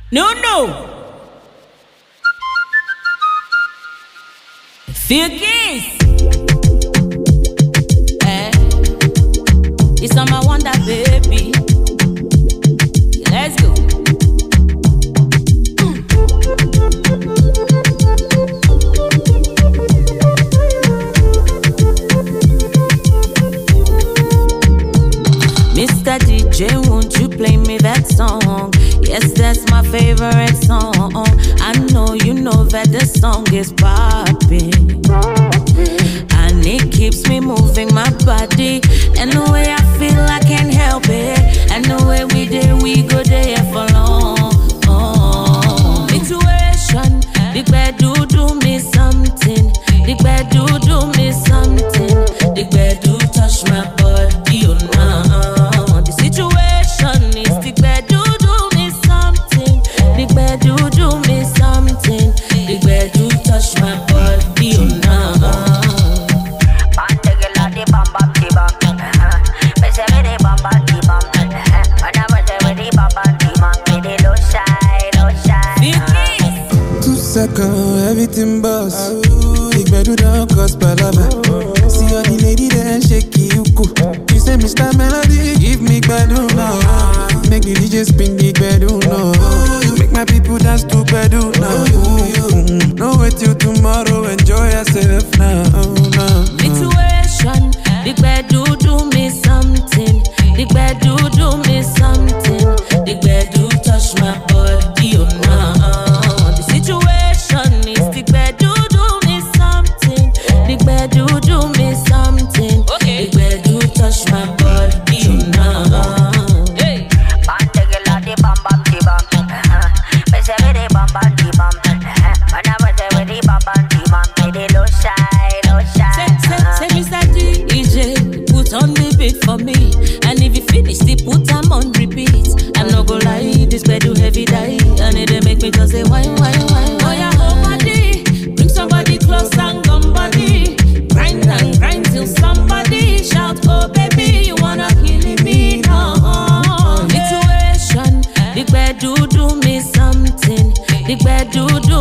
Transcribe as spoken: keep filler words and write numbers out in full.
No, no. Feel kiss. Eh. It's on my wonder, baby. Let's go. Mister D J, won't you play me that song? Yes, that's my favorite song. I know you know that the song is popping, and it keeps me moving my body. And the way I feel, I can't help it. And the way we did, we go there for long. Situation, the bed do do me something. The bed do do me something. The bed do touch my body, you know. Situation is the bed do do me something. The bed do do me something. The bed do touch my body, you know. Two seconds, everything buzz. Big bed do don't cost palava. See all the lady there shake you cool. You say Mister Melody, give me bedu now. Make the D J spin the bedu now. Make my people dance to bedu now. No wait till tomorrow, enjoy yourself now. Situation, the bed do do me something. The bed do do me something. The bed do touch my body, you know. The situation is the bed do do me something. The bed do do me something. The bed do touch my body, you know. Hey. Say, say, Mister D J, put on the beat for me. And if you finish the put them on repeat. I'm not gonna lie, this bed do heavy die. And it make me just say wine, wine, wine. Oh yeah, whole body, bring somebody close and come body. Grind and grind till somebody shout, oh baby, you wanna kill me now. Situation, the bed do do me something. The bed do do